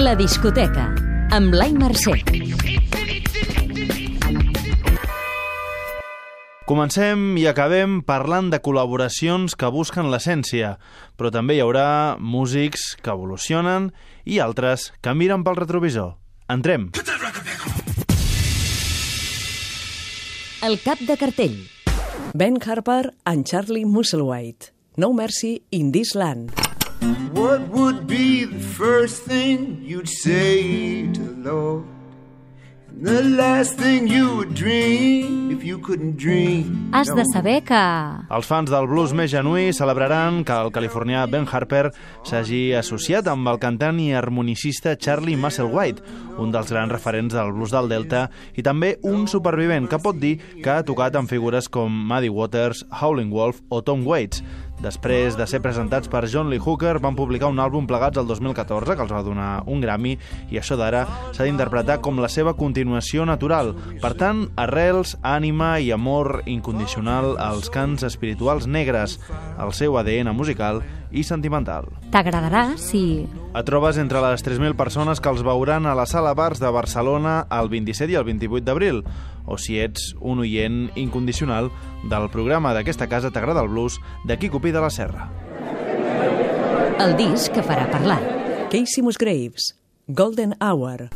La discoteca, amb Blai Mercè. Comencem i acabem parlant de col·laboracions que busquen l'essència, però també hi haurà músics que evolucionen i altres que miren pel retrovisor. Entrem! El cap de cartell. Ben Harper and Charlie Musselwhite. No Mercy in This Land. What would be the first thing you'd say to the Lord? And the last thing you would dream if you couldn't dream? Has de saber que... Els fans del blues més genuí celebraran que el californià Ben Harper s'hagi associat amb el cantant i harmonicista Charlie Musselwhite, un dels grans referents del blues del Delta i també un supervivent que pot dir que ha tocat amb figures com Muddy Waters, Howlin' Wolf o Tom Waits. Després de ser presentats per John Lee Hooker, van publicar un àlbum plegats el 2014 que els va donar un Grammy i això d'ara s'ha d'interpretar com la seva continuació natural. Per tant, arrels, ànima i amor incondicional als cants espirituals negres, el seu ADN musical i sentimental. T'agradarà si... Et trobes entre les 3.000 persones que els veuran a la Sala Bars de Barcelona el 27 i el 28 d'abril. O si ets un oient incondicional del programa d'aquesta casa T'agrada el blues de Quico Pi de la Serra. El disc que farà parlar. Casey Musgraves. Golden Hour.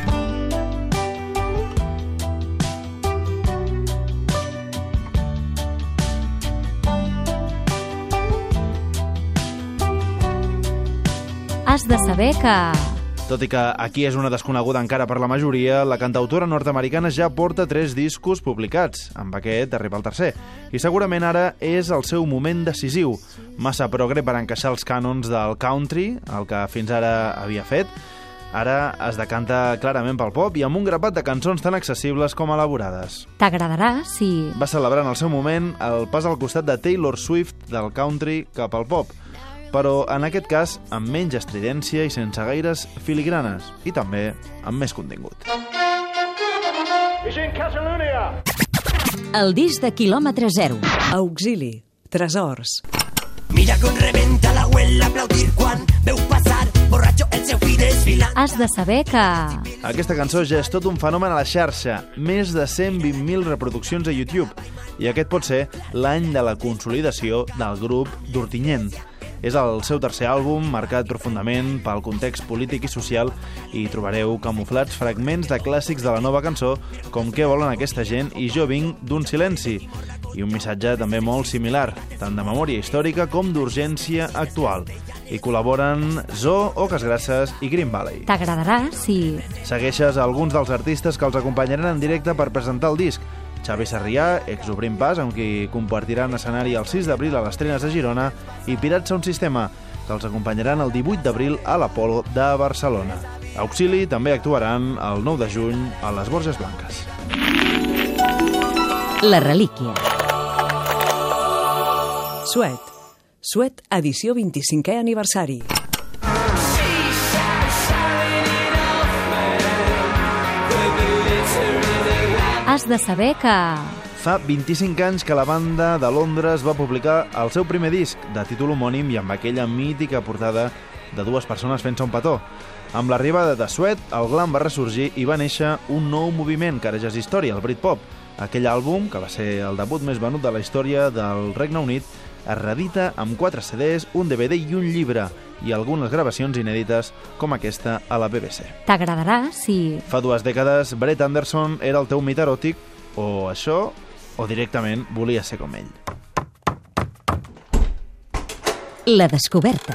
Has de saber que... Tot i que aquí és una desconeguda encara per la majoria, la cantautora nord-americana ja porta 3 discos publicats. Amb aquest arriba el tercer. I segurament ara és el seu moment decisiu. Massa progre per encaixar els cànons del country, el que fins ara havia fet. Ara es decanta clarament pel pop i amb un grapat de cançons tan accessibles com elaborades. T'agradarà si... Va celebrar en el seu moment el pas al costat de Taylor Swift del country cap al pop, però en aquest cas amb menys estridència i sense gaires filigranes, i també amb més contingut. El disc de quilòmetre zero. Auxili. Tresors. Mira con reventa la abuela aplaudir quan veu passar borratxo el seu fill desfilant. Has de saber que... Aquesta cançó ja és tot un fenomen a la xarxa, més de 120.000 reproduccions a YouTube, i aquest pot ser l'any de la consolidació del grup d'Ortinyent. És el seu tercer àlbum, marcat profundament pel context polític i social, i trobareu camuflats fragments de clàssics de la nova cançó, com Què volen aquesta gent i Jo vinc d'un silenci, i un missatge també molt similar, tant de memòria històrica com d'urgència actual. Hi col·laboren Zo, Oques Grasses i Green Valley. T'agradarà si... Segueixes alguns dels artistes que els acompanyaran en directe per presentar el disc. Xavi Sarrià, ex-Obrim Pas, amb qui compartiran escenari el 6 d'abril a les Trenes de Girona, i Pirats Sound Sistema, que els acompanyaran el 18 d'abril a l'Apolo de Barcelona. Auxili també actuaran el 9 de juny a les Borges Blanques. La relíquia. Sweat. Sweat, edició 25è aniversari. Has de saber que... Fa 25 anys que la banda de Londres va publicar el seu primer disc, de títol homònim i amb aquella mítica portada de 2 persones fent-se un petó. Amb l'arribada de Sweat, el glam va ressorgir i va néixer un nou moviment que ara ja és història, el Britpop. Aquell àlbum, que va ser el debut més venut de la història del Regne Unit, es reedita amb 4 CDs, un DVD i un llibre, i algunes gravacions inèdites com aquesta a la BBC. T'agradarà si... Fa 2 dècades, Brett Anderson era el teu mit eròtic, o això, o directament volia ser com ell. La descoberta.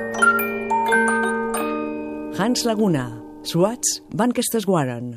Hans Laguna. Swats van Kesteswaran.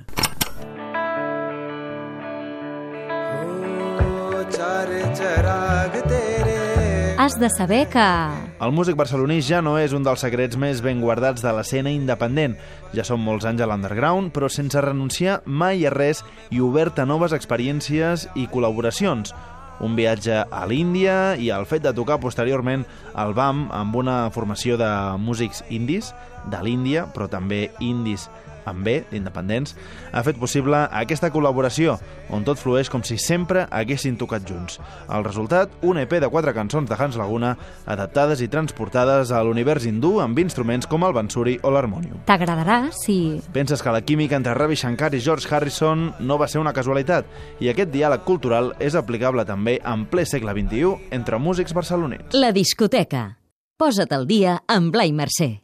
Has de saber que... El músic barceloní ja no és un dels secrets més ben guardats de l'escena independent. Ja són molts anys a l'underground, però sense renunciar mai a res i obert a noves experiències i col·laboracions. Un viatge a l'Índia i el fet de tocar posteriorment al BAM amb una formació de músics indis de l'Índia, però també indis amb B, d'independents, ha fet possible aquesta col·laboració, on tot flueix com si sempre haguessin tocat junts. El resultat, un EP de 4 cançons de Hans Laguna, adaptades i transportades a l'univers hindú amb instruments com el bansuri o l'harmònium. T'agradarà si... Penses que la química entre Ravi Shankar i George Harrison no va ser una casualitat, i aquest diàleg cultural és aplicable també en ple segle XXI entre músics barcelonins. La discoteca. Posa't al dia amb Blai Mercè.